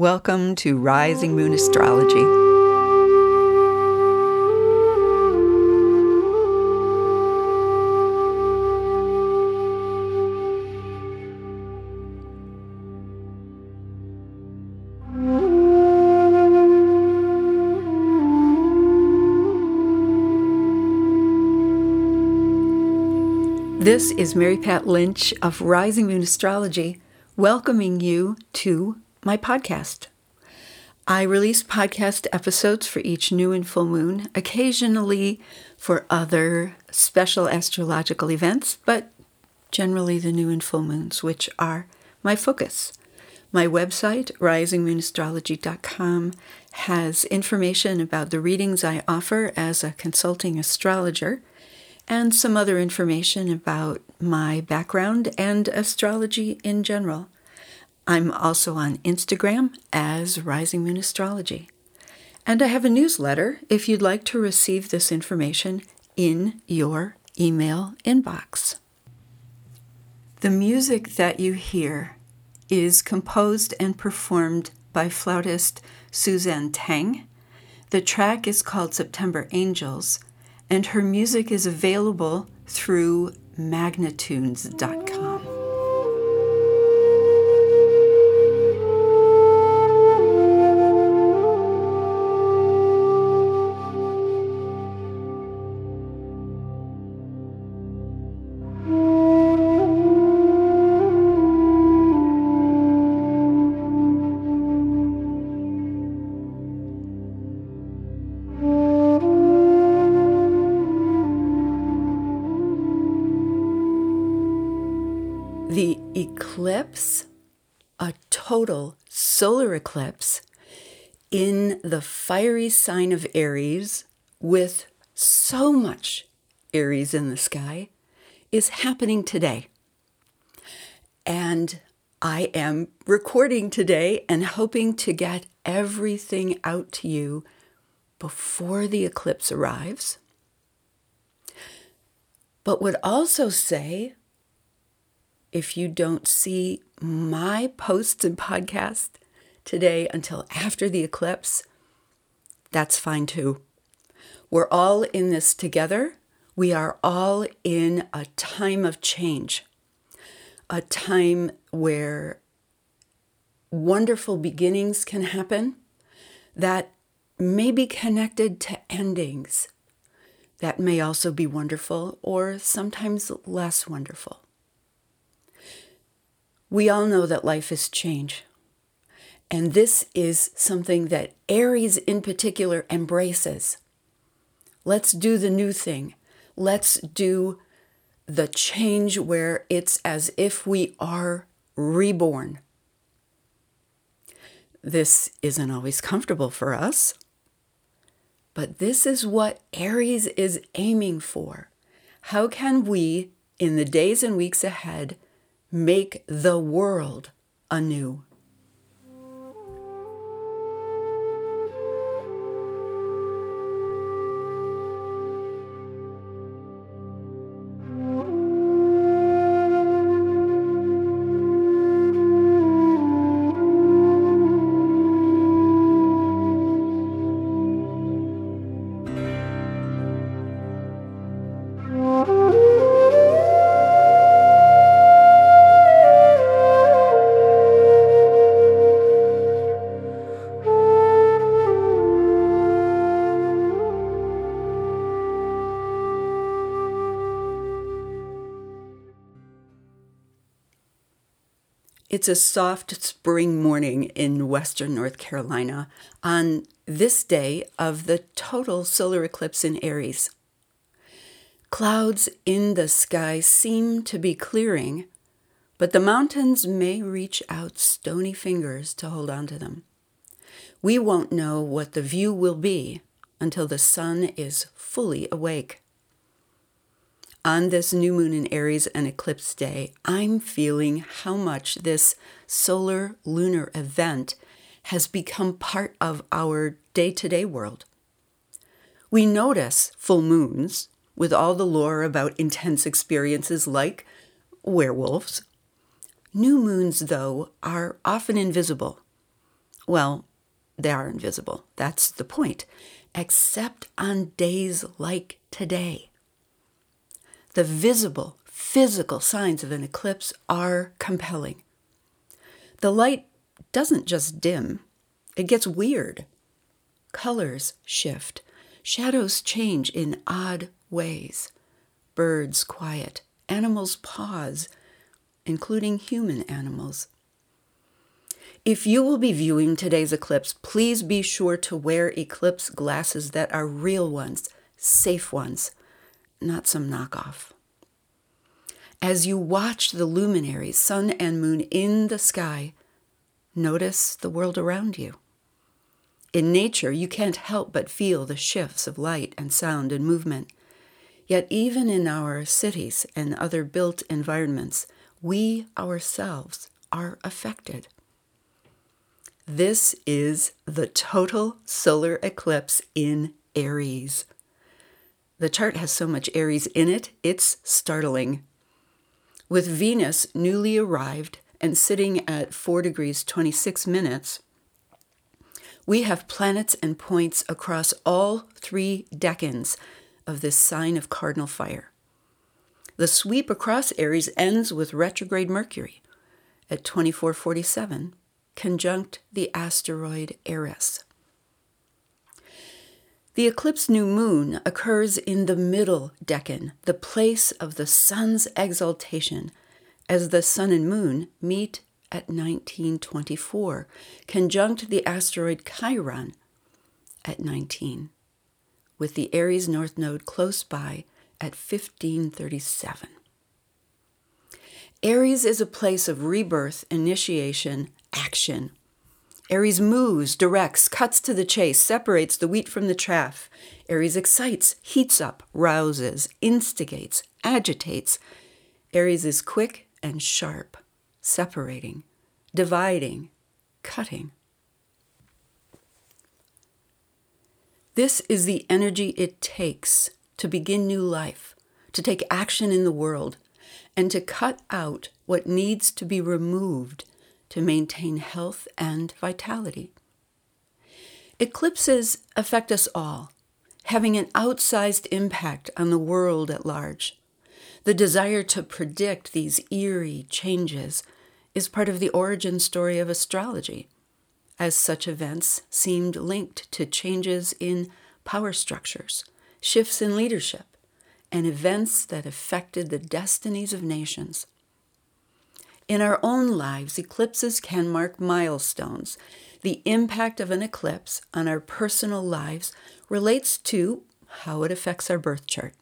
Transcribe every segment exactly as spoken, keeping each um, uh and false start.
Welcome to Rising Moon Astrology. This is Mary Pat Lynch of Rising Moon Astrology, welcoming you to my podcast. I release podcast episodes for each new and full moon, occasionally for other special astrological events, but generally the new and full moons, which are my focus. My website, rising moon astrology dot com, has information about the readings I offer as a consulting astrologer, and some other information about my background and astrology in general. I'm also on Instagram as Rising Moon Astrology. And I have a newsletter if you'd like to receive this information in your email inbox. The music that you hear is composed and performed by flautist Suzanne Tang. The track is called September Angels, and her music is available through magnitunes dot com. The eclipse, a total solar eclipse in the fiery sign of Aries with so much Aries in the sky, is happening today. And I am recording today and hoping to get everything out to you before the eclipse arrives. But would also say, if you don't see my posts and podcasts today until after the eclipse, that's fine too. We're all in this together. We are all in a time of change, a time where wonderful beginnings can happen that may be connected to endings that may also be wonderful or sometimes less wonderful. We all know that life is change, and this is something that Aries in particular embraces. Let's do the new thing. Let's do the change where it's as if we are reborn. This isn't always comfortable for us, but this is what Aries is aiming for. How can we, in the days and weeks ahead, make the world anew? It's a soft spring morning in western North Carolina on this day of the total solar eclipse in Aries. Clouds in the sky seem to be clearing, but the mountains may reach out stony fingers to hold on to them. We won't know what the view will be until the sun is fully awake. On this new moon in Aries and eclipse day, I'm feeling how much this solar lunar event has become part of our day-to-day world. We notice full moons with all the lore about intense experiences like werewolves. New moons, though, are often invisible. Well, they are invisible. That's the point. Except on days like today. The visible, physical signs of an eclipse are compelling. The light doesn't just dim, it gets weird. Colors shift. Shadows change in odd ways. Birds quiet. Animals pause, including human animals. If you will be viewing today's eclipse, please be sure to wear eclipse glasses that are real ones, safe ones, not some knockoff. As you watch the luminaries, sun and moon in the sky, notice the world around you. In nature, you can't help but feel the shifts of light and sound and movement. Yet even in our cities and other built environments, we ourselves are affected. This is the total solar eclipse in Aries. The chart has so much Aries in it, it's startling. With Venus newly arrived and sitting at four degrees twenty-six minutes, we have planets and points across all three decans of this sign of cardinal fire. The sweep across Aries ends with retrograde Mercury at twenty-four forty-seven, conjunct the asteroid Eris. The eclipse new moon occurs in the middle decan, the place of the sun's exaltation, as the sun and moon meet at nineteen twenty-four, conjunct the asteroid Chiron at nineteen, with the Aries North Node close by at fifteen thirty-seven. Aries is a place of rebirth, initiation, action. Aries moves, directs, cuts to the chase, separates the wheat from the chaff. Aries excites, heats up, rouses, instigates, agitates. Aries is quick and sharp, separating, dividing, cutting. This is the energy it takes to begin new life, to take action in the world, and to cut out what needs to be removed to maintain health and vitality. Eclipses affect us all, having an outsized impact on the world at large. The desire to predict these eerie changes is part of the origin story of astrology, as such events seemed linked to changes in power structures, shifts in leadership, and events that affected the destinies of nations. In our own lives, eclipses can mark milestones. The impact of an eclipse on our personal lives relates to how it affects our birth chart.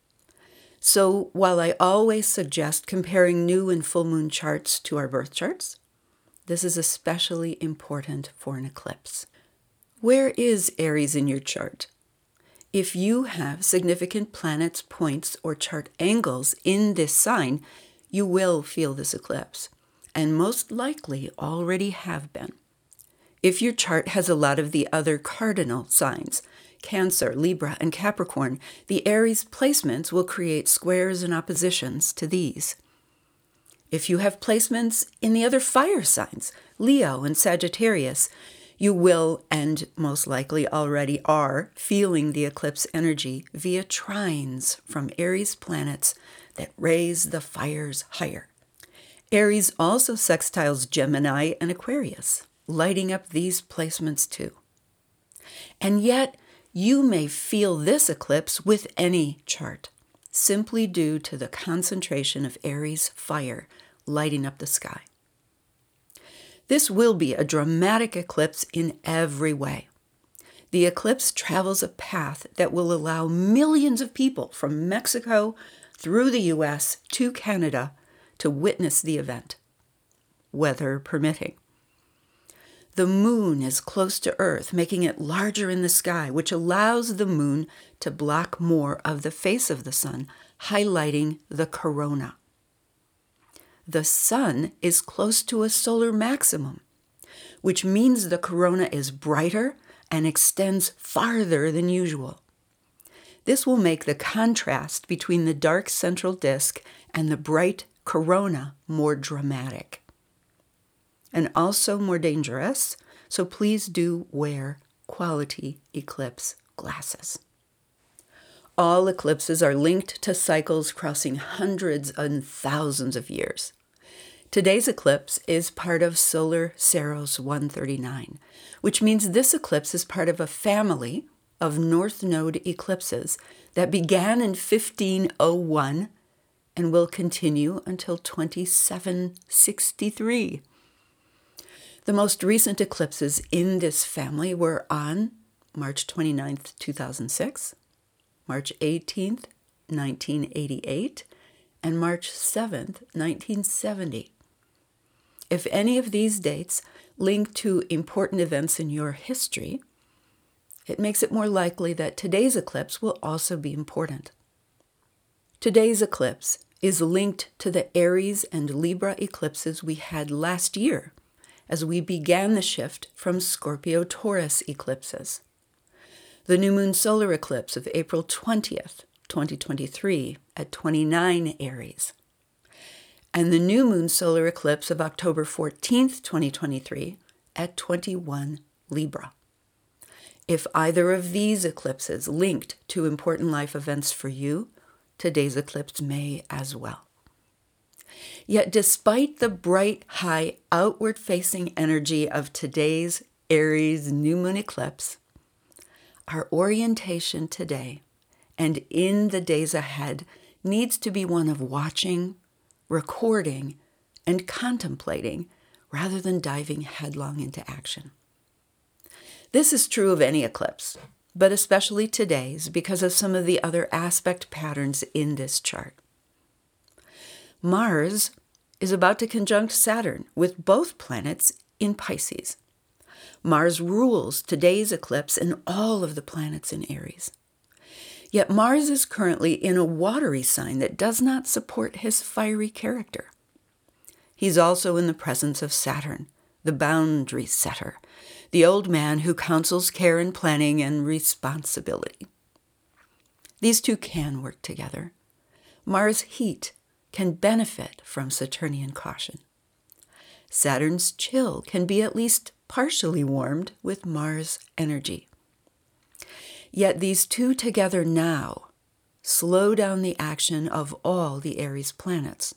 So while I always suggest comparing new and full moon charts to our birth charts, this is especially important for an eclipse. Where is Aries in your chart? If you have significant planets, points, or chart angles in this sign, you will feel this eclipse, and most likely already have been. If your chart has a lot of the other cardinal signs, Cancer, Libra, and Capricorn, the Aries placements will create squares and oppositions to these. If you have placements in the other fire signs, Leo and Sagittarius, you will, and most likely already are, feeling the eclipse energy via trines from Aries planets that raise the fires higher. Aries also sextiles Gemini and Aquarius, lighting up these placements too. And yet, you may feel this eclipse with any chart, simply due to the concentration of Aries fire lighting up the sky. This will be a dramatic eclipse in every way. The eclipse travels a path that will allow millions of people from Mexico through the U S to Canada to witness the event, weather permitting. The moon is close to Earth, making it larger in the sky, which allows the moon to block more of the face of the sun, highlighting the corona. The sun is close to a solar maximum, which means the corona is brighter and extends farther than usual. This will make the contrast between the dark central disk and the bright corona more dramatic. And also more dangerous, so please do wear quality eclipse glasses. All eclipses are linked to cycles crossing hundreds and thousands of years. Today's eclipse is part of Solar Saros one thirty-nine, which means this eclipse is part of a family of North Node eclipses that began in fifteen oh one and will continue until twenty-seven sixty-three. The most recent eclipses in this family were on March twenty-ninth, two thousand six, March eighteenth, nineteen eighty-eight, and March seventh, nineteen seventy. If any of these dates link to important events in your history, it makes it more likely that today's eclipse will also be important. Today's eclipse is linked to the Aries and Libra eclipses we had last year as we began the shift from Scorpio-Taurus eclipses. The new moon solar eclipse of April twentieth, twenty twenty-three at twenty-nine Aries, and the new moon solar eclipse of October fourteenth, twenty twenty-three at twenty-one Libra. If either of these eclipses linked to important life events for you, today's eclipse may as well. Yet despite the bright, high, outward-facing energy of today's Aries new moon eclipse, our orientation today and in the days ahead needs to be one of watching, recording, and contemplating rather than diving headlong into action. This is true of any eclipse, but especially today's because of some of the other aspect patterns in this chart. Mars is about to conjunct Saturn with both planets in Pisces. Mars rules today's eclipse and all of the planets in Aries. Yet Mars is currently in a watery sign that does not support his fiery character. He's also in the presence of Saturn, the boundary setter, the old man who counsels care and planning and responsibility. These two can work together. Mars' heat can benefit from Saturnian caution. Saturn's chill can be at least partially warmed with Mars energy. Yet these two together now slow down the action of all the Aries planets.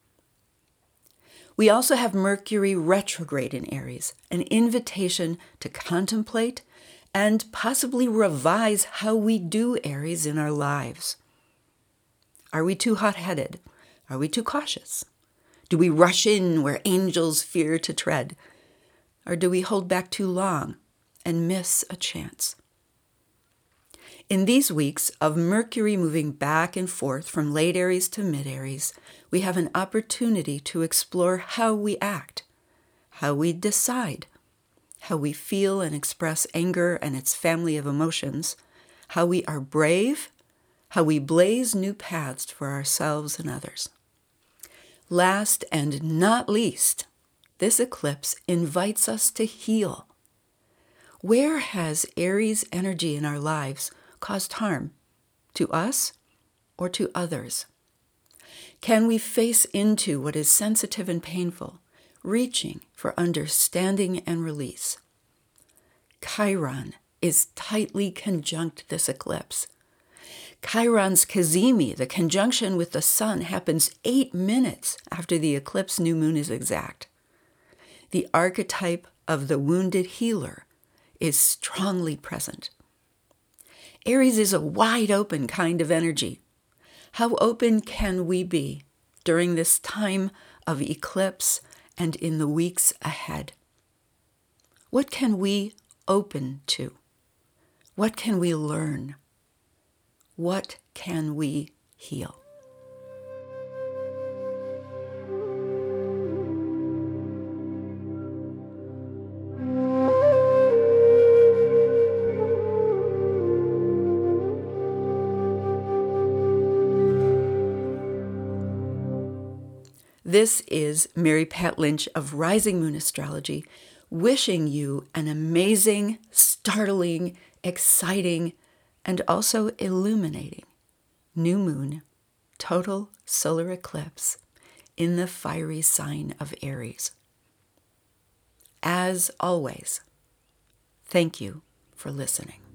We also have Mercury retrograde in Aries, an invitation to contemplate and possibly revise how we do Aries in our lives. Are we too hot-headed? Are we too cautious? Do we rush in where angels fear to tread? Or do we hold back too long and miss a chance? In these weeks of Mercury moving back and forth from late Aries to mid-Aries, we have an opportunity to explore how we act, how we decide, how we feel and express anger and its family of emotions, how we are brave, how we blaze new paths for ourselves and others. Last and not least, this eclipse invites us to heal. Where has Aries energy in our lives caused harm, to us or to others? Can we face into what is sensitive and painful, reaching for understanding and release? Chiron is tightly conjunct this eclipse. Chiron's Cazimi, the conjunction with the sun, happens eight minutes after the eclipse new moon is exact. The archetype of the wounded healer is strongly present. Aries is a wide open kind of energy. How open can we be during this time of eclipse and in the weeks ahead? What can we open to? What can we learn? What can we heal? This is Mary Pat Lynch of Rising Moon Astrology, wishing you an amazing, startling, exciting, and also illuminating new moon, total solar eclipse in the fiery sign of Aries. As always, Thank you for listening.